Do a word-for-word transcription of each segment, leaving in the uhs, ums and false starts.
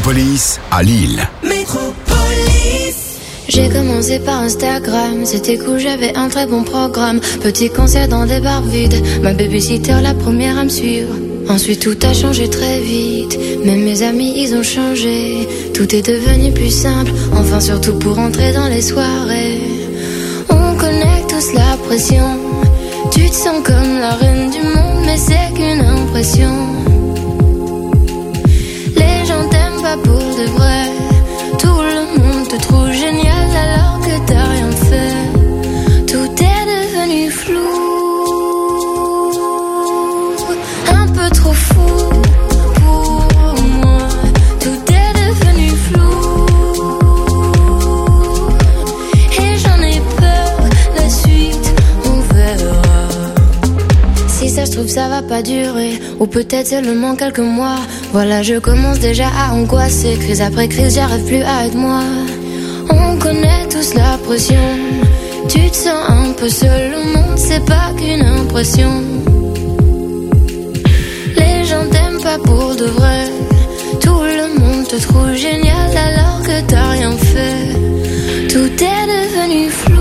Métropolis à Lille. Métropolis. J'ai commencé par Instagram, c'était cool, j'avais un très bon programme. Petit concert dans des bars vides, ma babysitter la première à me suivre. Ensuite tout a changé très vite, même mes amis ils ont changé. Tout est devenu plus simple, enfin surtout pour entrer dans les soirées. On connaît tous la pression, tu te sens comme la reine du monde, mais c'est qu'une impression. Les gens t'aiment pas pour de vrai, tout le monde te trouve génial alors que t'as rien fait. Tout est devenu flou, un peu trop fou pour moi. Tout est devenu flou et j'en ai peur, la suite on verra. Si ça se trouve ça va pas durer, ou peut-être seulement quelques mois. Voilà, je commence déjà à angoisser, crise après crise, j'arrive plus à être moi. On connaît tous la pression, tu te sens un peu seul, le monde c'est pas qu'une impression. Les gens t'aiment pas pour de vrai, tout le monde te trouve génial alors que t'as rien fait. Tout est devenu flou,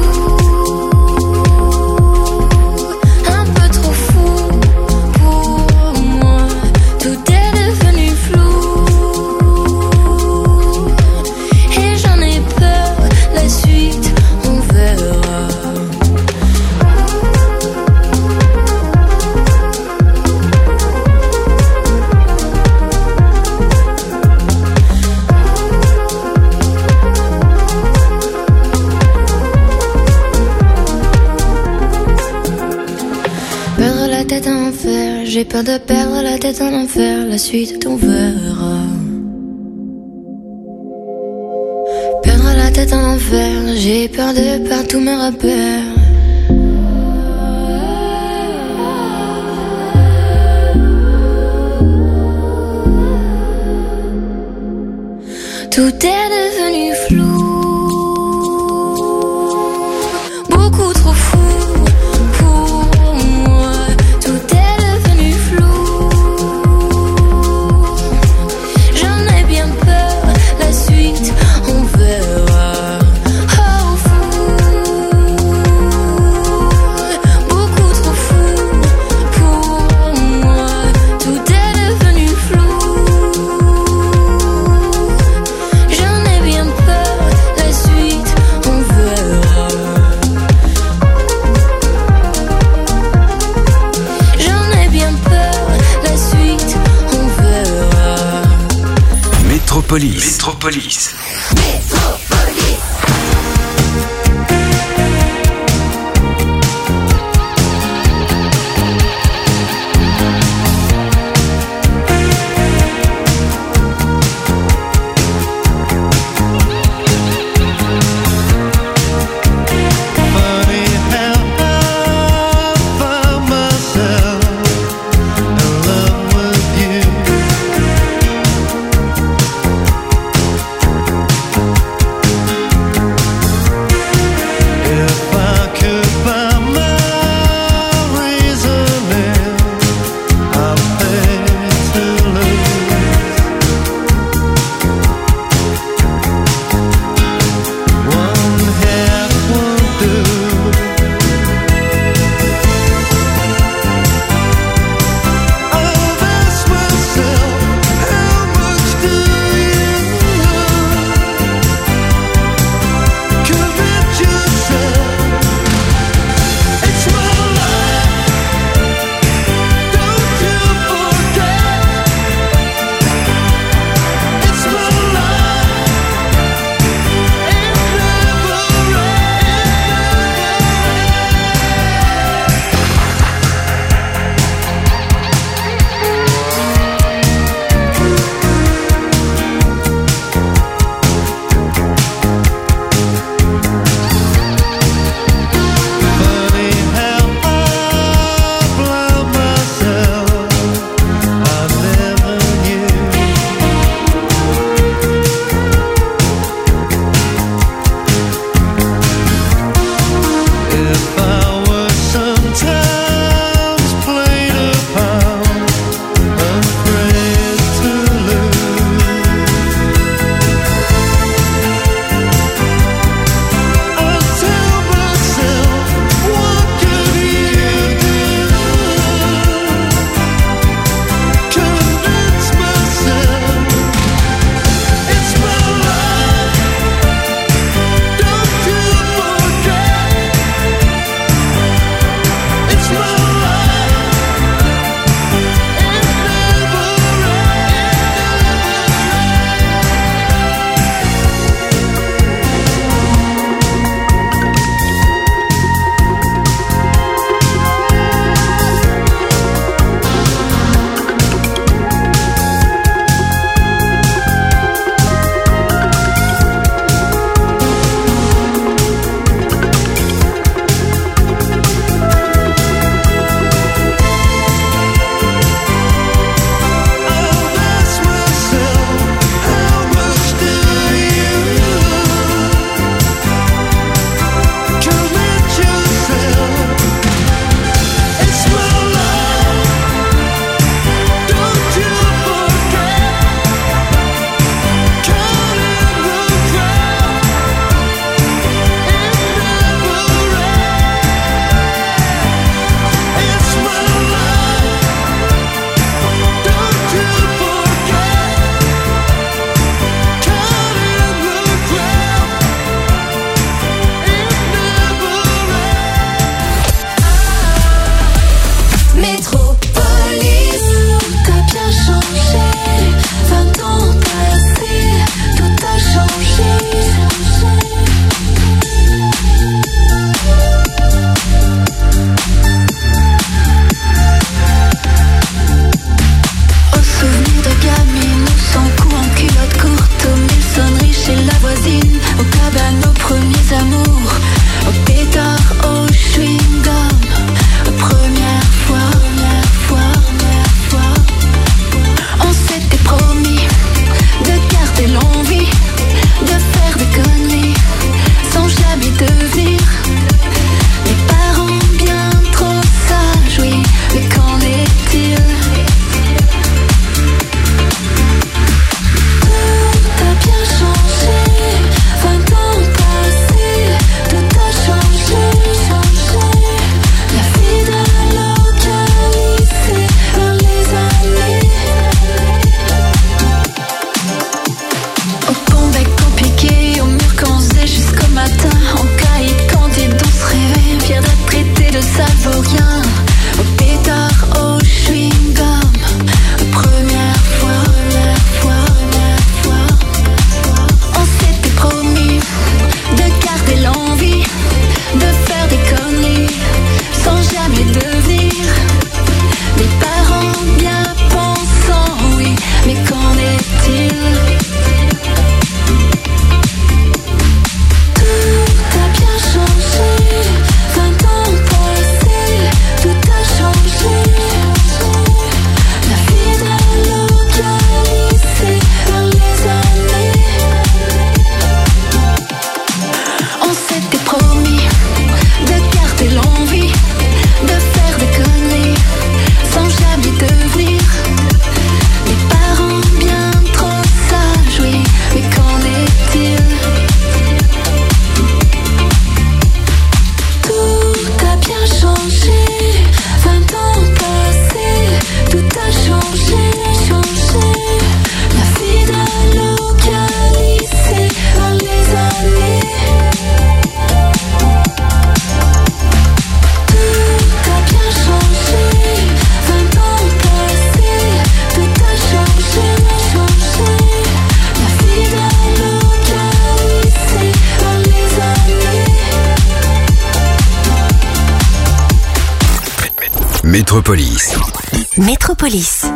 un peu trop fou pour moi. Tout est devenu flou et j'en ai peur, la suite on verra. Perdre la tête en enfer, j'ai peur de perdre la tête en enfer, la suite on verra. Perdre la tête en enfer, j'ai peur de perdre tous mes repères. Tout est devenu flou, beaucoup trop fou pour moi. Tout est devenu flou, j'en ai bien peur, la suite on verra. Oh fou, beaucoup trop fou pour moi. Tout est devenu flou, j'en ai bien peur, la suite on verra. J'en ai bien peur, la suite on verra. Métropolis. Métropolis. Funny how I found myself in love with you. Métropolis. Métropolis.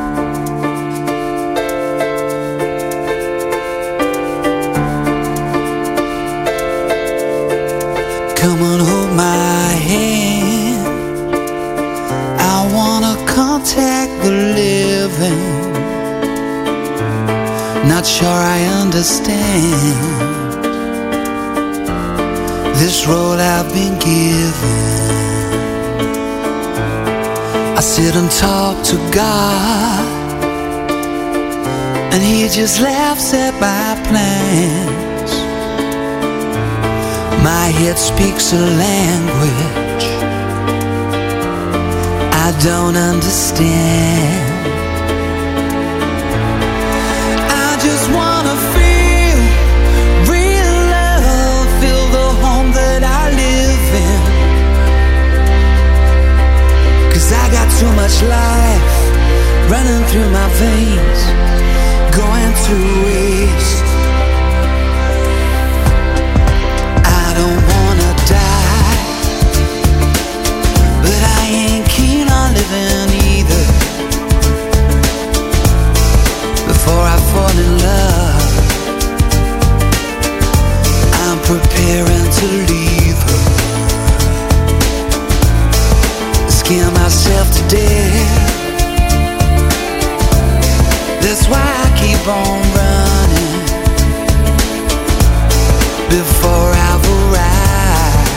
Come on, hold my hand. I wanna contact the living. Not sure I understand this role I've been given. I sit and talk to God, and He just laughs at my plans. My head speaks a language I don't understand. I just wanna feel real love, feel the home that I live in. 'Cause I got too much life running through my veins, going to waste. I don't wanna die, but I ain't keen on living either. Before I fall in love, I'm preparing to leave her. Scare myself to death. That's why I keep on running. Before I've arrived,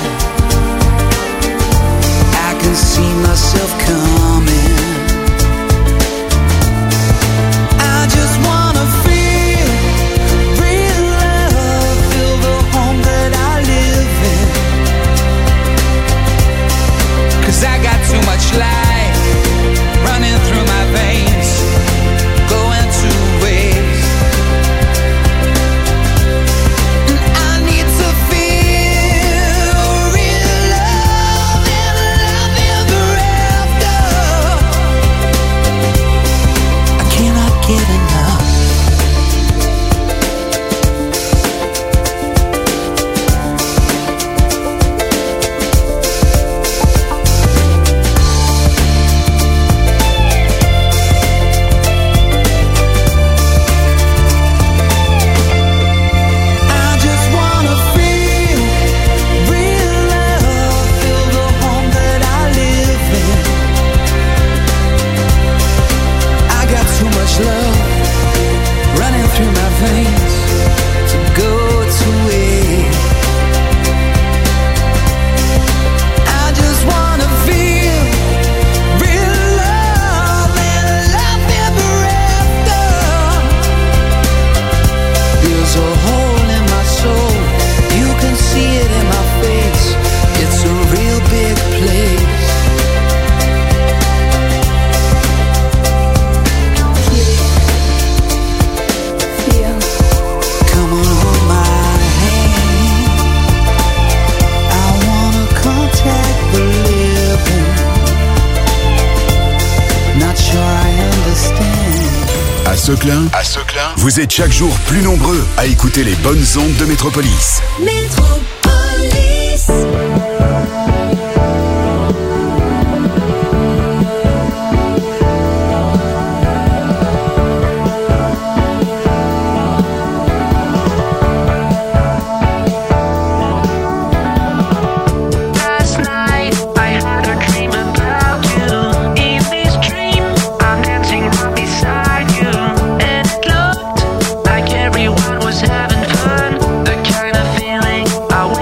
I can see myself coming. I just wanna feel real love, feel the home that I live in. 'Cause I got too much life running through my veins, going to waste. And I need to feel real love and love ever after. I cannot get enough. I just wanna feel real love, feel the home that I live in. I got too much love running through my veins to go to waste. I just wanna feel real love and love ever after. There's a hole in my soul, you can see it in my face. It's a real big place. Come on, hold my hand. I wanna contact the living. Not sure I understand. À Seclin, à Seclin, vous êtes chaque jour plus nombreux à écouter les bonnes ondes de Métropolis. Métropolis. Last night I had a dream about you. In this dream I'm dancing right beside you, and it looked like everyone was having fun. The kind of feeling I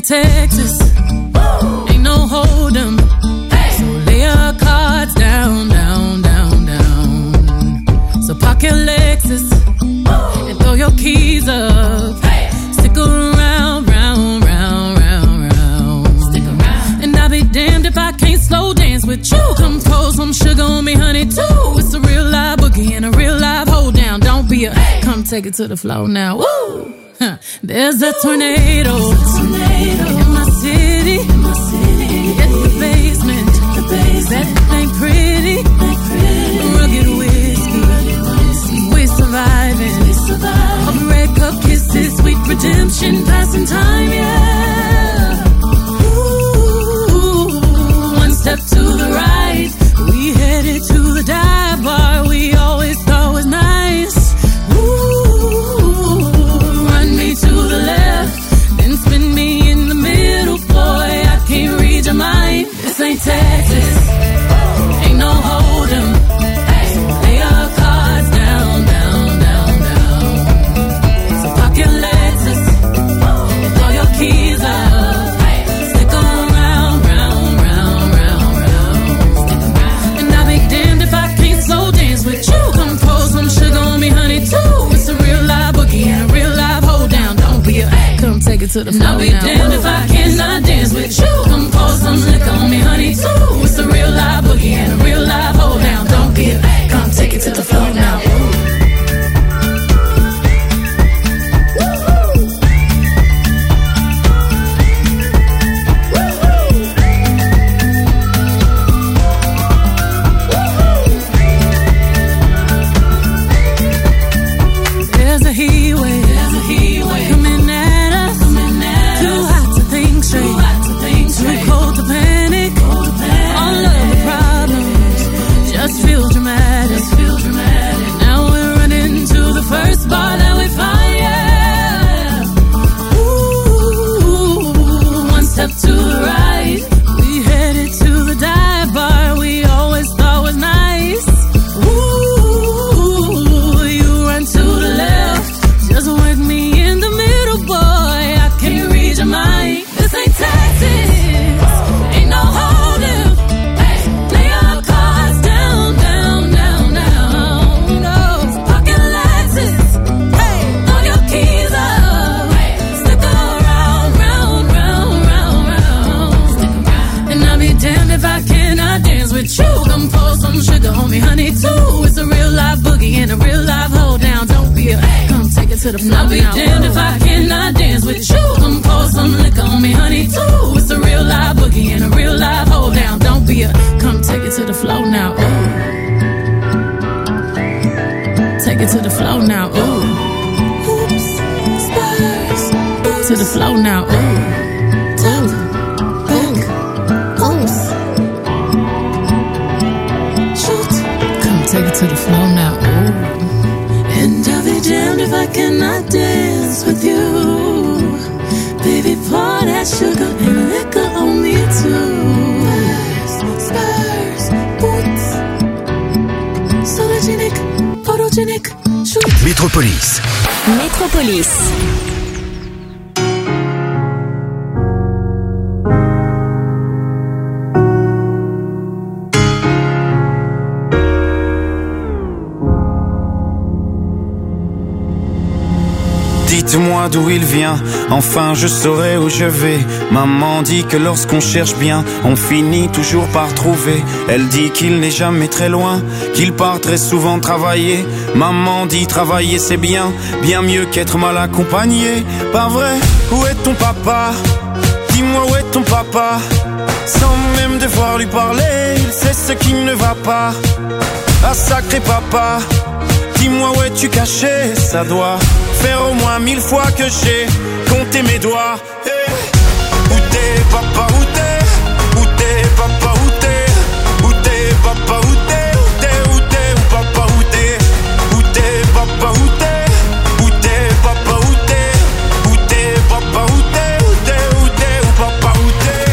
ain't Texas. Woo! Ain't no hold'em. Hey! So lay your cards down, down, down, down. So park your Lexus Woo! And throw your keys up. Hey! Stick around, round, round, round, round. Stick around. And I'll be damned if I can't slow dance with you. Come pour some sugar on me, honey, too. It's a real live boogie and a real live hold down. Don't be a hey! Come take it to the floor now. Woo! Huh. There's a tornado, tornado in my city, in my city. In the basement, the basement. That ain't pretty, ain't pretty. Rugged whiskey, rugged whiskey. We surviving, we surviving. All the red cup kisses, sweet redemption, passing time, yeah. Ooh, one step to the right, we headed to the dive bar. We always thought was nice. To the left, then spin me in the middle, boy. I can't read your mind. This ain't Texas, ain't no hold'em. Hey, lay your cards down, down, down, down. So park your Lexus and throw your keys up. Hey, stick around, round, round, round, round. Stick around. And I'll be damned if I can't slow dance with you. Come pour some sugar on me, honey, too. It's a real live boogie and a real live hold down. Don't be a come take it to the floor. I'll be now. Damned if I cannot dance with you. Come pour some liquor on me, honey, too. It's a real live boogie and a real live hold down. Don't be a come take it to the floor now. There's a heat wave. There's a heat wave coming at us. Coming at Too us. Hot to think straight. Too hot to think straight. Too cold to panic. Cold to panic. All of the problems just feel dramatic. Just feel dramatic. Now we're running to the first bar that we find. Yeah. Ooh, one step to the right. We headed to the dive bar. We always thought was nice. Ooh, you run to the left. Just work me in the middle, boy. I can't read your mind. This ain't Texas, ain't no hold'em. Hey, lay your cards down, down, down, down. No, pocket Lexus. Hey, throw your keys up. Hey, stick around, round, round, round, round. Stick around. And I'll be damned if I cannot dance with you. Come pour some sugar on me, honey, too. It's a real live boogie and a real live hold down. Don't be a come take it to the floor. I'll be now. Damned if I cannot dance with you. Come pour some liquor on me, honey, too. It's a real live boogie and a real live hold down. Don't be a come take it to the floor now. Ooh. Take it to the floor now. Ooh. Oops, Spurs. To the floor now. Ooh. Top, back, oops. Shoot. Come take it to the floor now. Ooh. And I'll be damned if I cannot dance with you. Baby, pour that sugar and liquor on me too. Spurs, Spurs, boots. Sologenic, photogenic, shoot. Métropolis. Métropolis. Dites-moi d'où il vient, enfin je saurai où je vais. Maman dit que lorsqu'on cherche bien, on finit toujours par trouver. Elle dit qu'il n'est jamais très loin, qu'il part très souvent travailler. Maman dit travailler c'est bien, bien mieux qu'être mal accompagné. Pas vrai? Où est ton papa? Dis-moi où est ton papa? Sans même devoir lui parler, il sait ce qui ne va pas. Ah sacré papa, dis-moi où es-tu caché? Ça doit faire au moins mille fois que j'ai compté mes doigts. Hey. Où t'es papa, où t'es? Où t'es papa, où t'es? Où t'es papa, où t'es? Où t'es, où t'es, où papa, où t'es? Où t'es papa, où t'es? Où t'es papa, où t'es? Où t'es papa, où t'es? Où t'es, où t'es, où papa, où t'es?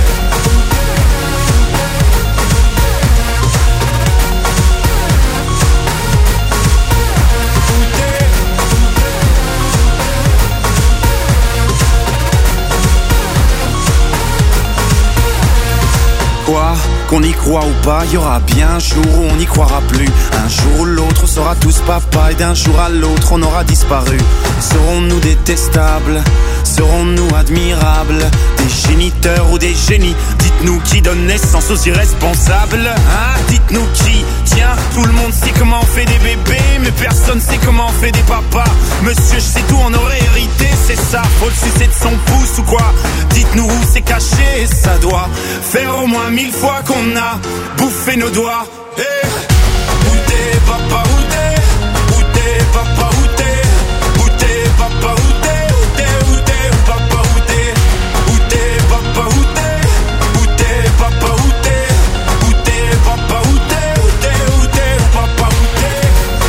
quoi, qu'on y croit ou pas, y aura bien un jour où on n'y croira plus. Un jour ou l'autre, on sera tous papa et d'un jour à l'autre, on aura disparu. Serons-nous détestables? Serons-nous admirables? Des géniteurs ou des génies? Dites-nous qui donne naissance aux irresponsables, hein? Dites-nous qui? Tiens, tout le monde sait comment on fait des bébés, mais personne sait comment on fait des papas. Monsieur, je sais tout, on aurait hérité, c'est ça. Faut le sucer de son pouce ou quoi? Dites-nous où c'est caché, ça doit faire au moins mille fois qu'on a bouffé nos doigts. Hey, où t'es, papa, où t'es? Où t'es, papa, où t'es? Où t'es, papa, où t'es? Où t'es, où t'es, où papa, où t'es? Où t'es, papa, où t'es? Où t'es, papa, où t'es? Où t'es, papa, où t'es? Où t'es, où t'es, où papa, où t'es?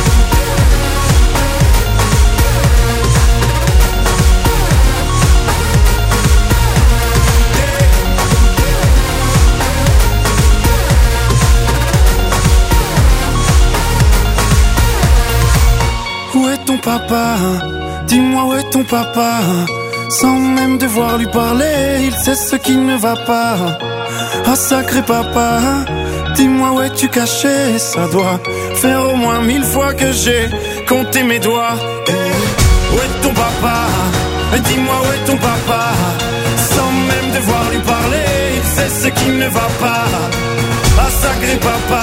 Où est ton papa? Dis-moi où est ton papa? Sans même devoir lui parler, il sait ce qui ne va pas. Ah sacré papa, dis-moi où es-tu caché? Ça doit faire au moins mille fois que j'ai compté mes doigts. Hey, où est ton papa? Dis-moi où est ton papa? Sans même devoir lui parler, il sait ce qui ne va pas. Ah sacré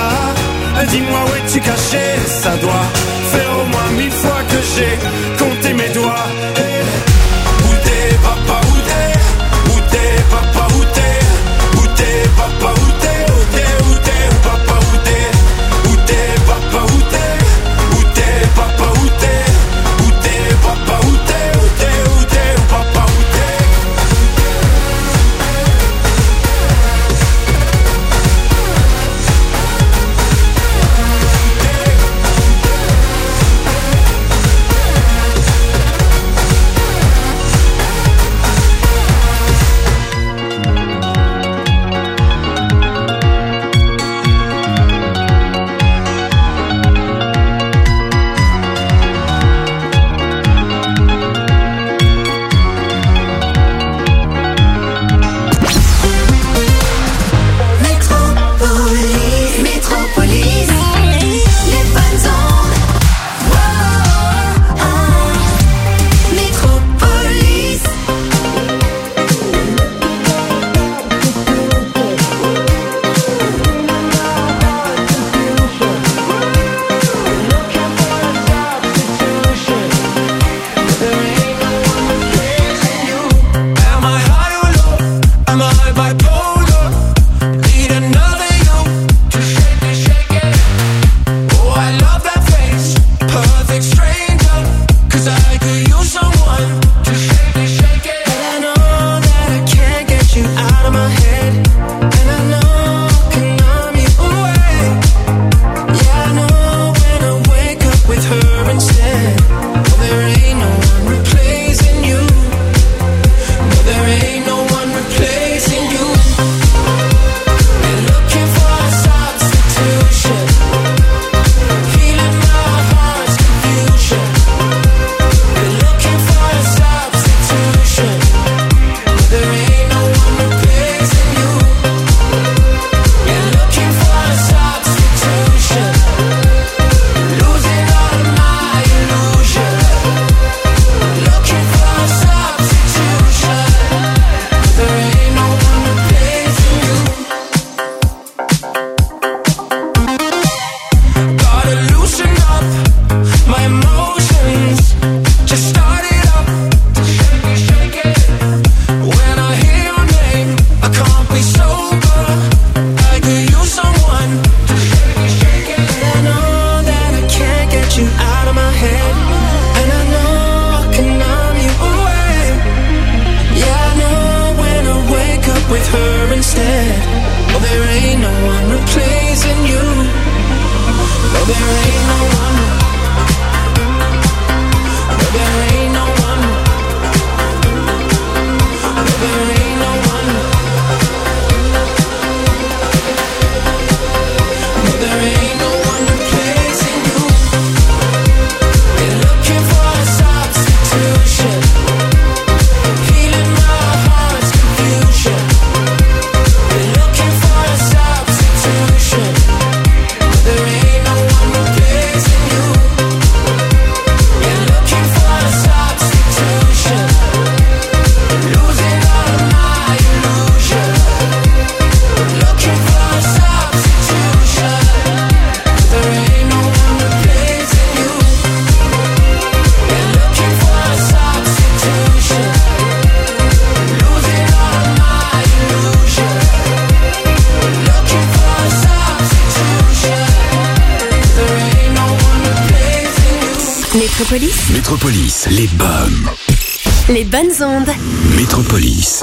papa, dis-moi où es-tu caché? Ça doit faire au moins mille fois que j'ai compté mes doigts. Hey, où t'es papa, où t'es? Où t'es papa, où t'es? Où t'es papa, où t'es? Où t'es, où t'es, où papa, où t'es? Où t'es papa, où t'es? Où t'es papa, où t'es? Où t'es papa, où t'es? Où t'es, où t'es, où papa, où t'es? Feeling my heart's confusion. We're looking for a Métropolis. Métropolis, les bonnes. Les bonnes ondes. Métropolis.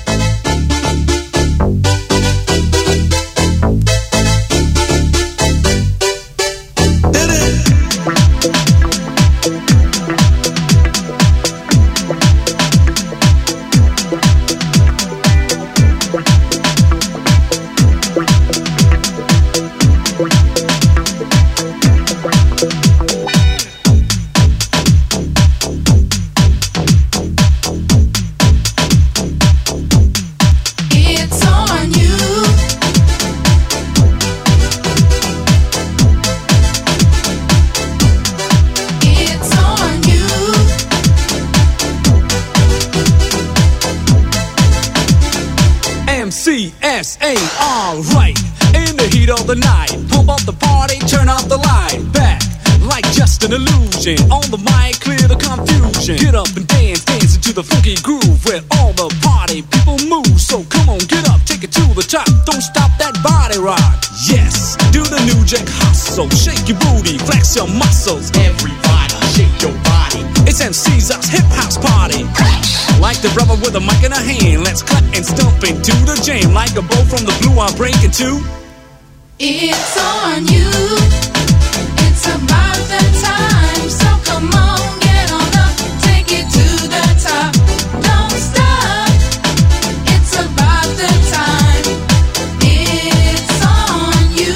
S A, alright. In the heat of the night, pump up the party, turn off the light. Back, like just an illusion. On the mic, clear the confusion. Get up and dance, dance into the funky groove where all the party people move. So come on, get up, take it to the top. Don't stop that body rock. Yes, do the new jack hustle. Shake your booty, flex your muscles. Everybody, shake your body. It's M C's hip house party. Like the brother with a mic in a hand, let's cut and stomp into the jam. Like a bow from the blue, I'm breaking too. It's on you. It's about that time. So come on, get on up, take it to the top. Don't stop. It's about that time. It's on you.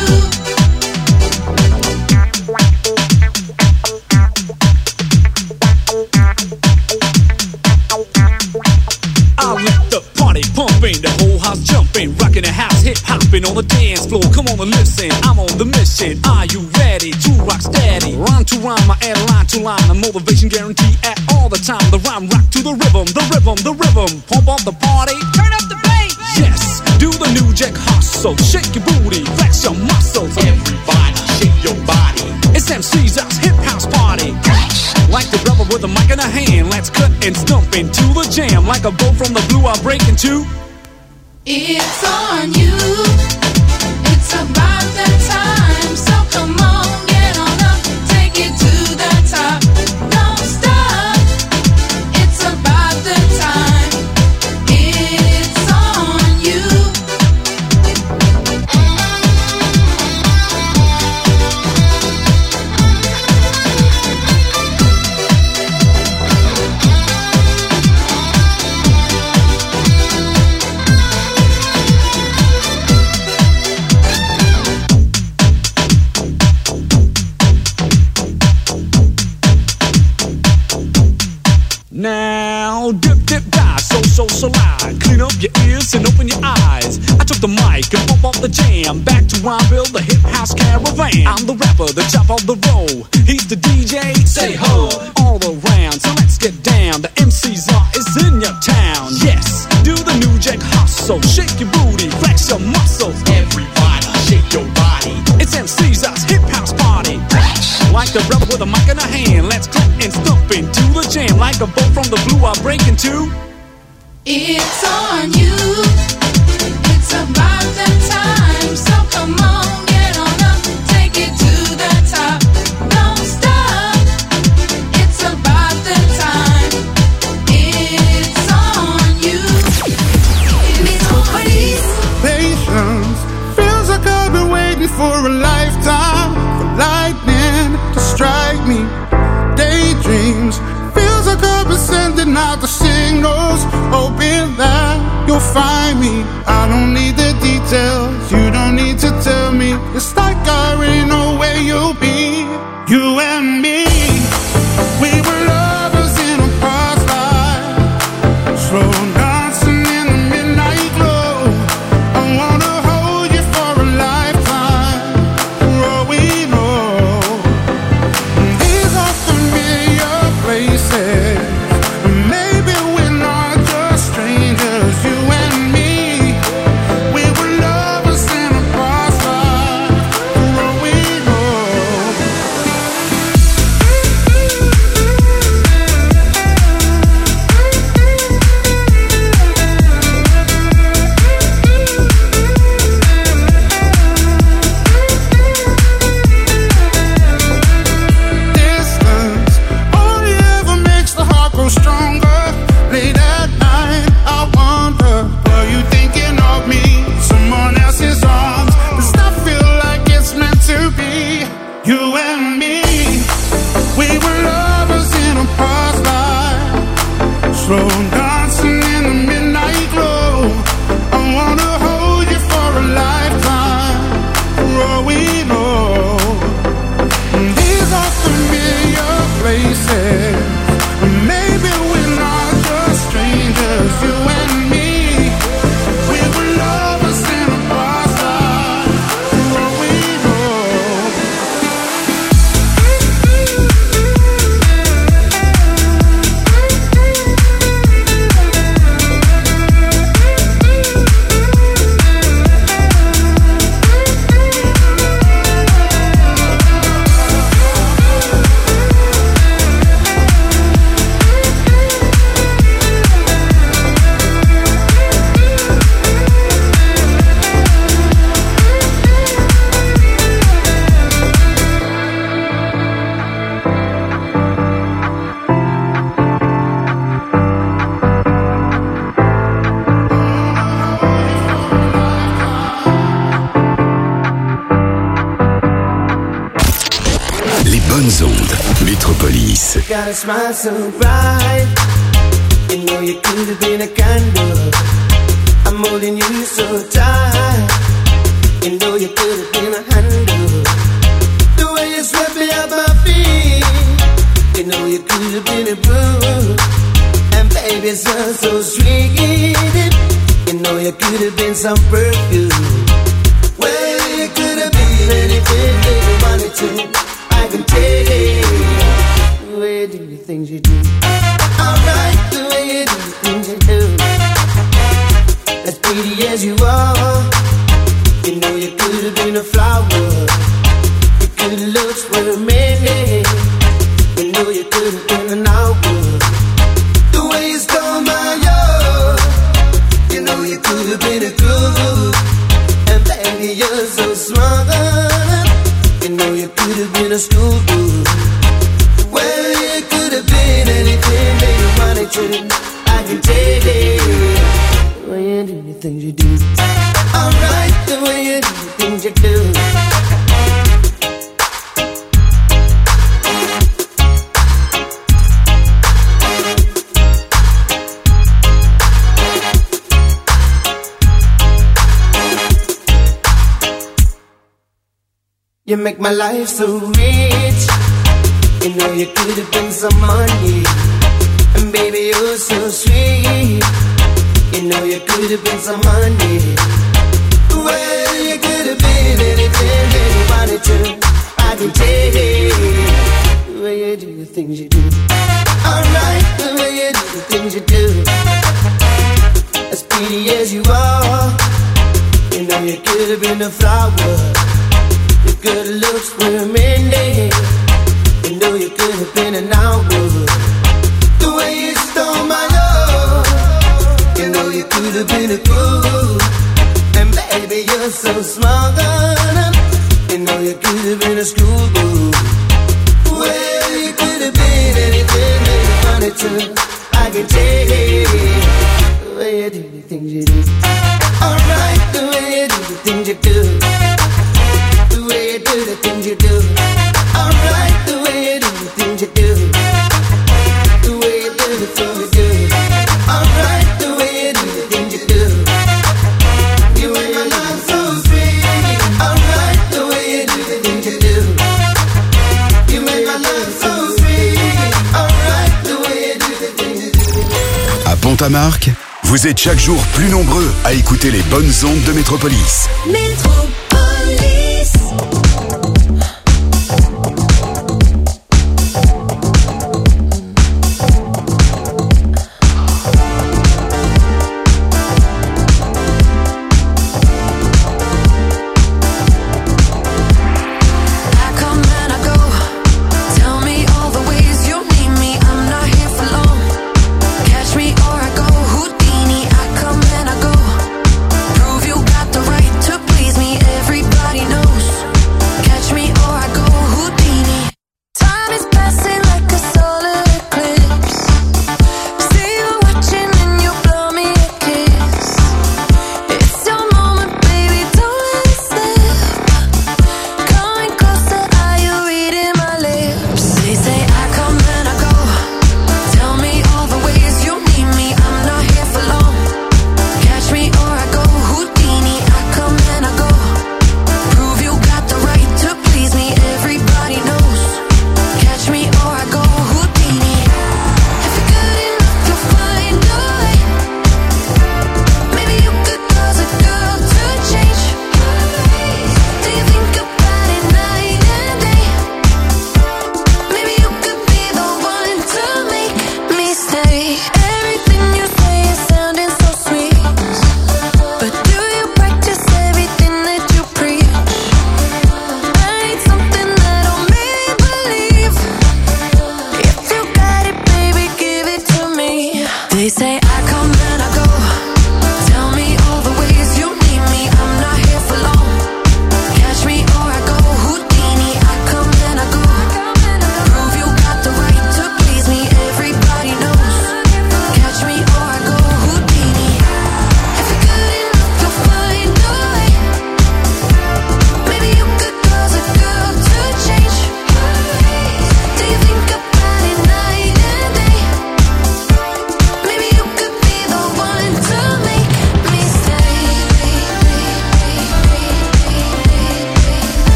I'll let the party pumping, the whole house jumping, rocking the house, hip hopping on the dance floor. Come on and listen, I'm on the mission. Are you ready to rock steady? Rhyme to rhyme, I add line to line. A motivation guarantee at all the time. The rhyme rock to the rhythm, the rhythm, the rhythm. Pump up the party, turn up the bass. Yes, do the new jack hustle. Shake your booty, flex your muscles. Everybody, shake your body. It's M C's hip house party. Like the brother with a mic in a hand, let's cut and stomp into the jam. Like a bow from the blue, I'll break into. It's on you. It's about that time. So come on, get on up, take it to the top. Don't stop. It's about the time. It's on you. Now, dip, dip, die, so, so, so loud. Clean up your ears and open your eyes. I took the mic and bump off the jam. Back to Rhymeville, the hip house caravan. I'm the rapper, the top of the row. He's the D J, say ho, all around. So let's get down, the M C's are is in your town. Yes, do the new jack hustle. Shake your booty, flex your muscles. Everybody, shake your body. It's M C's hip house party. Like the rebel with a mic in a hand, let's clap and stomp into the jam. Like a bow from the blue, I'll break into. It's on you. It's about that time. So come on, get on up, take it to the top. Don't stop. It's about the time. It's on you. Metropolis. Patience feels like I've been waiting for a lifetime for lightning to strike me. Daydreams feels like I've been sending out the signals, hoping that you'll find me. I don't need the details, you don't need to tell me. It's like I already know where you'll be. You and me, we were lovers in a past life, slow dancing in the midnight glow. I wanna hold you for a lifetime, for all we know. These are familiar places, maybe we're not just strangers. You and me, we were lovers in a past life, Métropolis. Got a smile so bright. You know you could have been a candle. I'm holding you so tight. You know you could have been a handle. The way you swept me off my feet. You know you could have been a brew. And baby, it sounds so sweet. You know you could have been some perfume. Well, you could have been anything that you wanted to. I can take it. The way you do the things you do. Alright, the way you do the things you do. As pretty as you are. You know you could have been a flower. Your good looks were amazing. You know you could have been an hour. The way you stole my heart. You know you could have been a groove. And baby, you're so smart. You know you could have been a school girl. Well, you could have been anything that you wanted to. I can take it. The way you do the things you do. Alright, the way you do the things you do. You make my life so rich. You know you could have been some money. And baby, you're so sweet. You know you could have been some money. Well, you could have been anything that you wanted to. I can take it. The way you do the things you do. Alright, the way you do the things you do. As pretty as you are. You know you could have been a flower. Your good looks were amazing. You know you could have been an hour. The way you stole my love. You know you could have been a fool. And baby, you're so smart. You know you could have been a schoolgirl. Well, you could have been anything that you wanted to. I can take it. The way you do the things you do. Alright, the way you do the things you do. The way you do the things you do. Alright, the way you do the things you do. The way you do the things you do. Alright, the way you do the things you do. You make my life so sweet. Alright, the way you do the things you do. You make my life so sweet. Alright, the way you do the things you do. À Pont-à-Marc, vous êtes chaque jour plus nombreux à écouter les bonnes ondes de Métropolis. Métropolis. Prove you got the right to please me if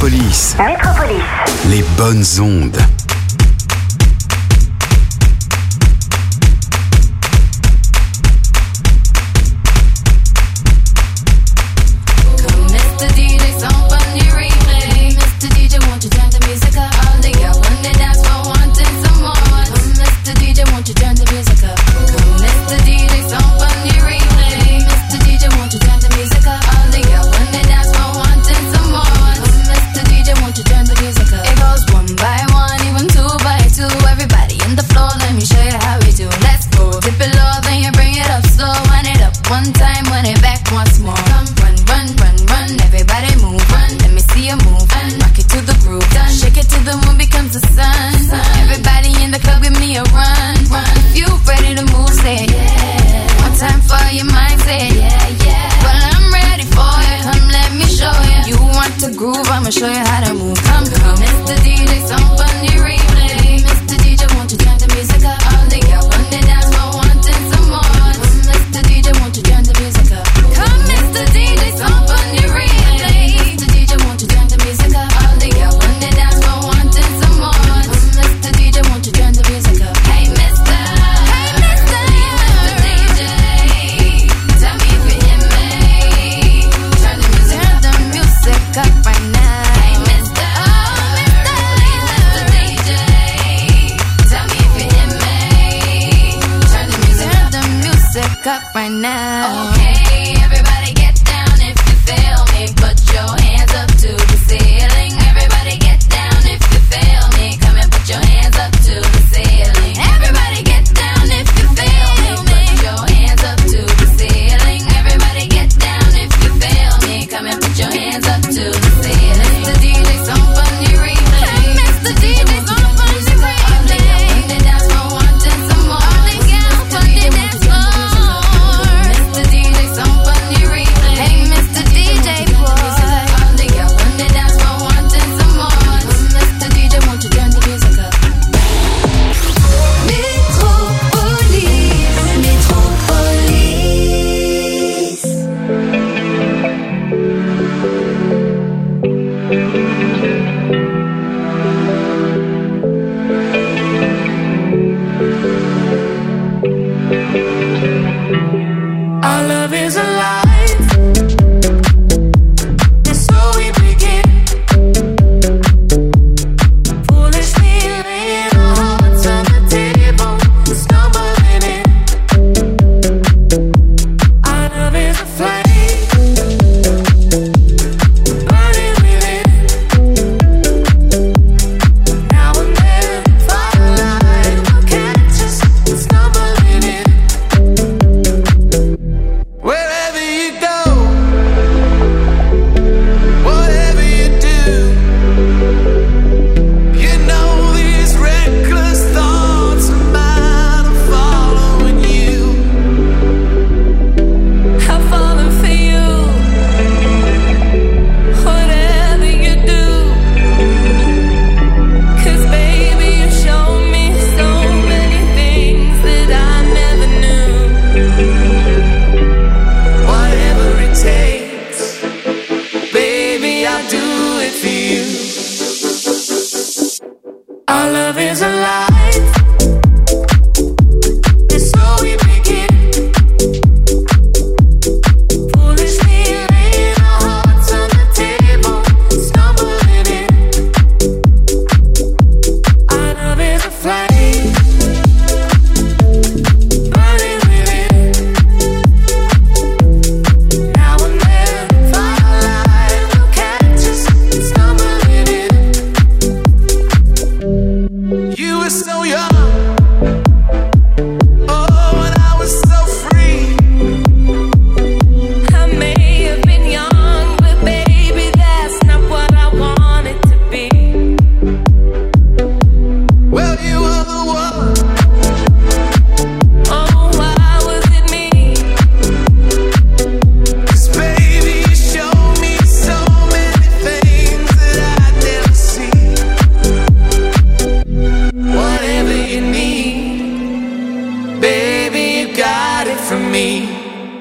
Métropolis. Métropolis. Les bonnes ondes.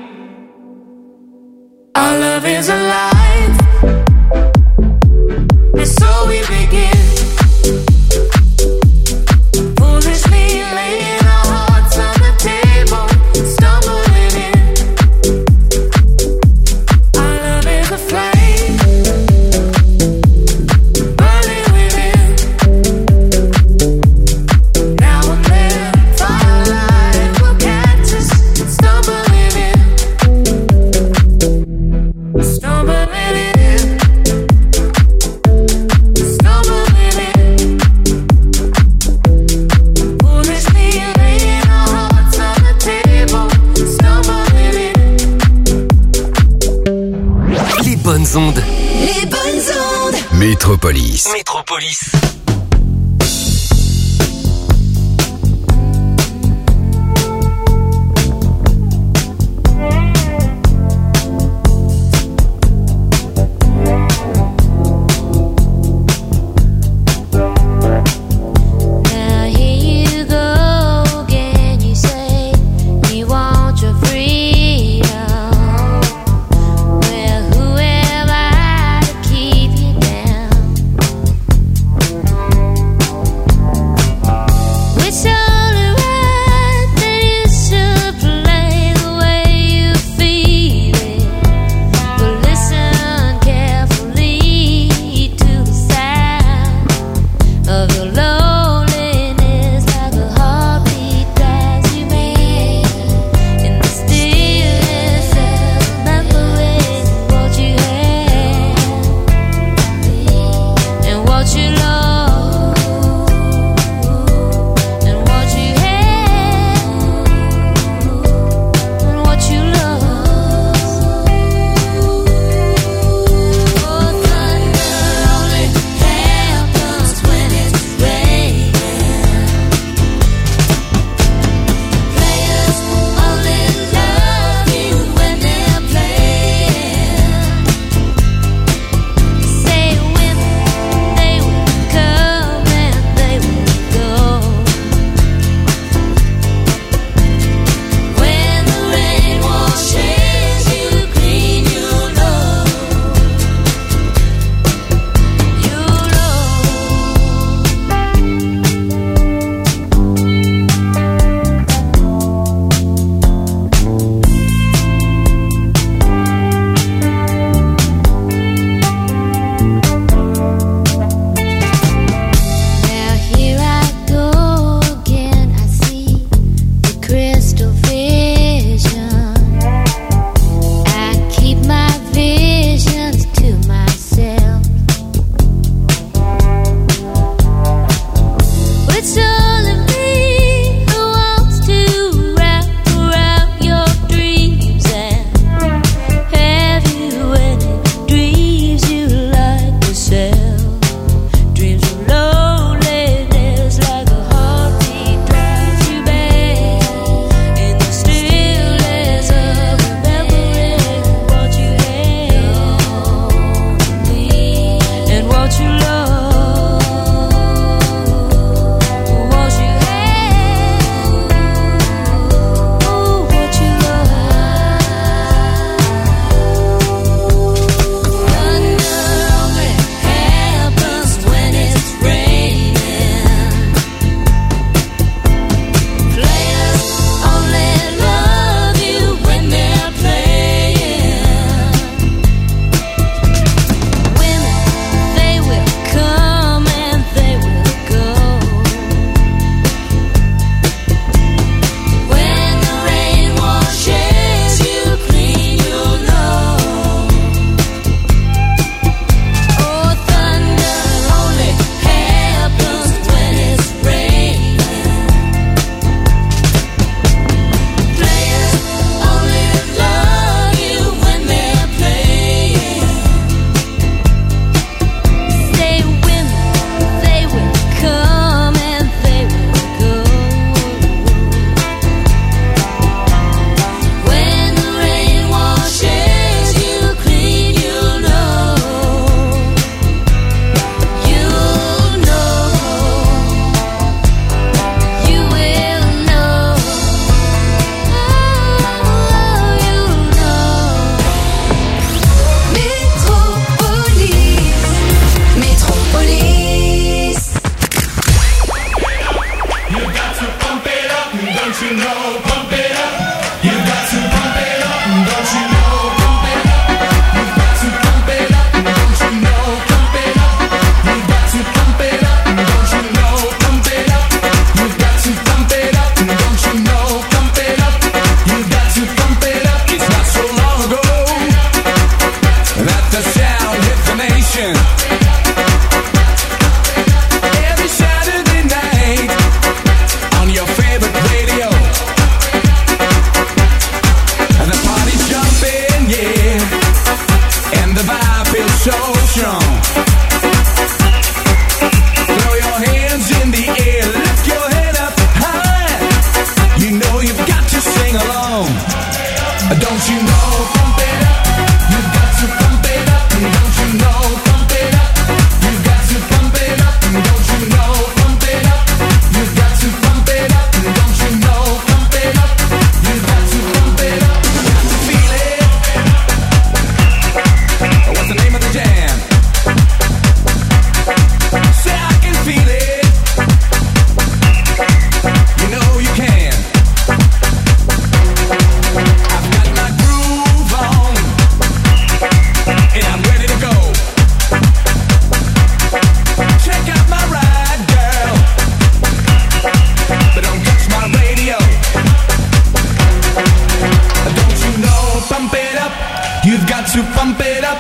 Our love is alive. bonnes ondes. Les bonnes ondes. Métropolis. Métropolis. Well, who am I to keep you down?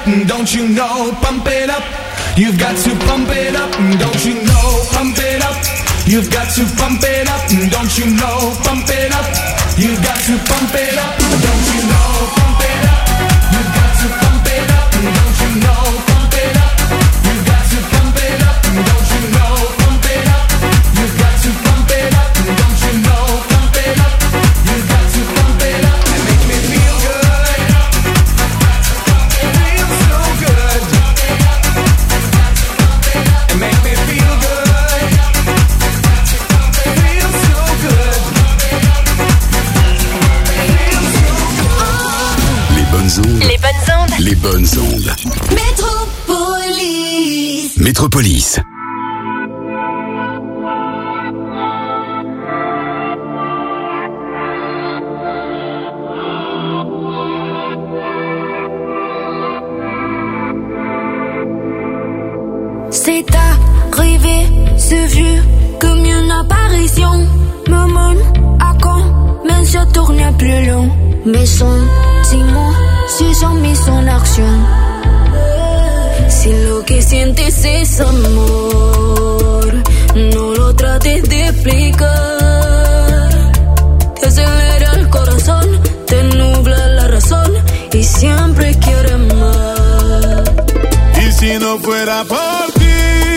don't you know? Pump it up, you've got to pump it up, don't you know? Pump it up, you've got to pump it up, don't you know? Pump it up, you've got to pump it up, don't you know? Pump it up, you've got to pump it up, don't you know? Pump it up, you've got to pump it up, don't you know? Pump it up, you've got to pump it up, don't you know? Pump it up, you've got to pump it up and make me feel good. It feels so good. And make me feel good. It feels so good. Les bonnes ondes. Les bonnes ondes. Les bonnes ondes. Métropolis. Métropolis. C'est arrivé, c'est vu comme une apparition. Maman, à quand, même je tourne plus long. Mes sentiments se sont mis en action. Si lo que sientes es amor, no lo trates de explicar. Te acelera el corazón, te nubla la razón y siempre quieres más. Y si no fuera por ti,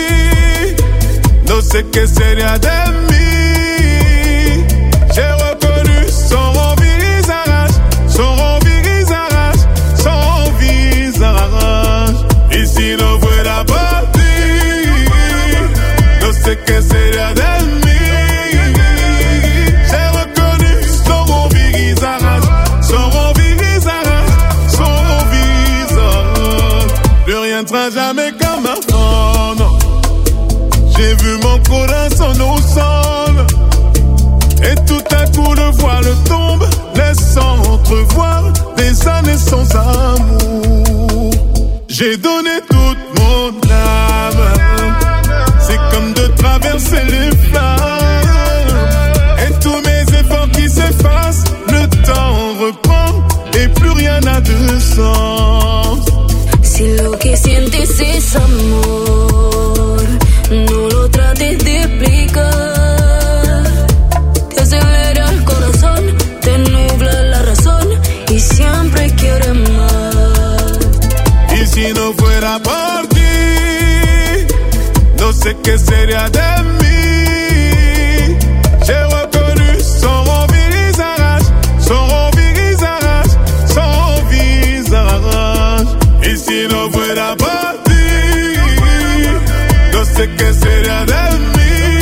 no sé qué sería de mí. J'ai reconnu son visage, son visage, son visage. Y si no fuera por ti, no sé qué sería de mí. J'ai reconnu son visage, son visage, son visage. Plus rien ne sera jamais comme avant, non. J'ai vu mon corazon au sol. Et tout à coup le voile tombe, laissant entrevoir des années sans amour. J'ai donné toute mon âme, c'est comme de traverser les flammes. Et tous mes efforts qui s'effacent, le temps reprend et plus rien n'a de sens. Si lo que sientes es amor, no lo trates de explicar. Te acelera el corazón, te nubla la razón y siempre quieres más. Y si no fuera por ti, no sé qué sería de mí. J'ai reconnu son visage, son visage, son visage. Y si no fuera por ti, no sé qué sería de mí.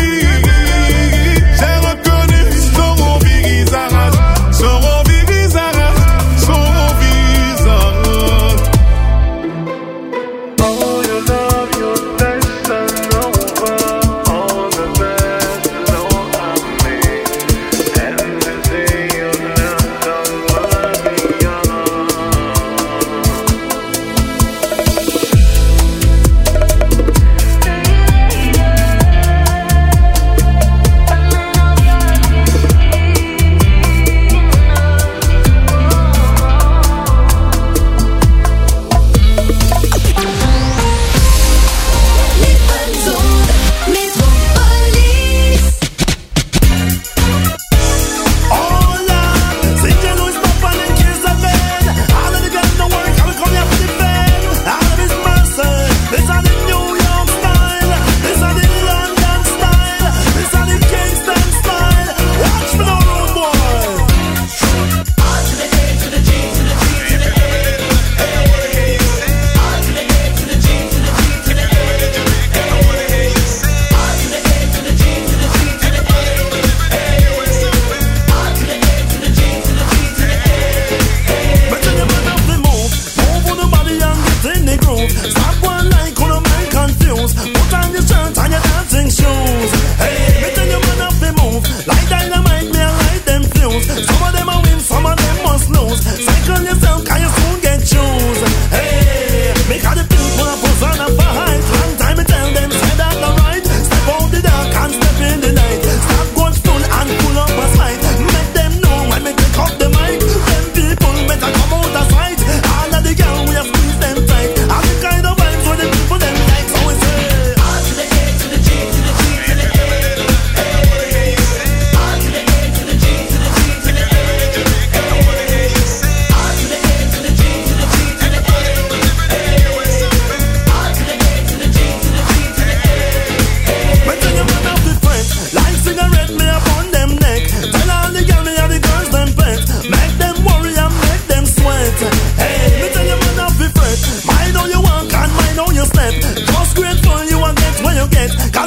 J'ai reconnu son visage, son visage, son visage. Oh, your love, your taste and over all the how you step. Just grateful you will get what you get.